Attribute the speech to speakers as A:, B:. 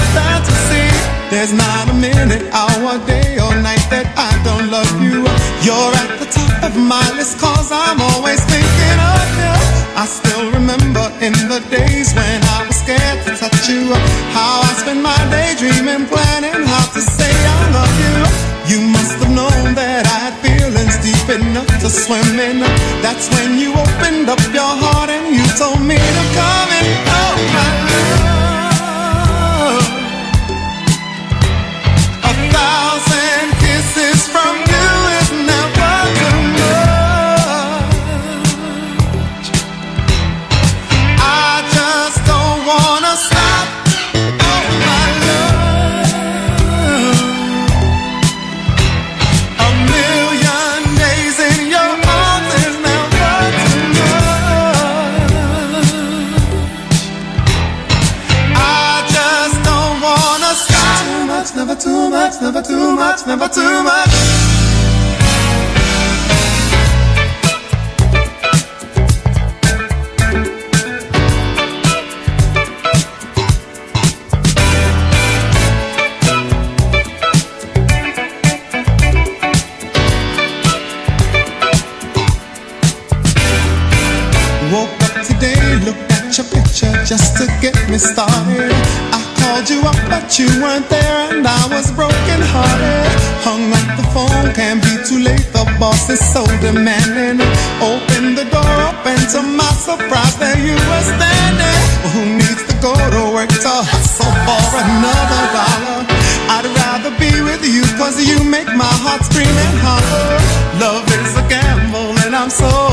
A: fantasy. There's not a minute, hour, day or night that I don't love you. You're at the top of my list, cause I'm always thinking of you. I still remember in the days when I was scared to touch you, how I spent my day dreaming, planning how to say I love you. You must have known that I had feelings deep enough to swim in. That's when you opened up your heart and you told me to come in. Oh my love, 1,000 kisses from you is never too much. I just don't wanna stop. Oh my love, a million days in your arms is never too much. I just don't wanna stop. Too much, never too much, never too much, never too much. Woke up today, looked at your picture just to get me started. I called you up but you weren't there and I was broken hearted. Hung up the phone, can't be too late, the boss is so demanding. Opened the door up and to my surprise there you were standing. Who needs to go to work to hustle for another dollar? I'd rather be with you cause you make my heart scream and holler. Love is a gamble and I'm so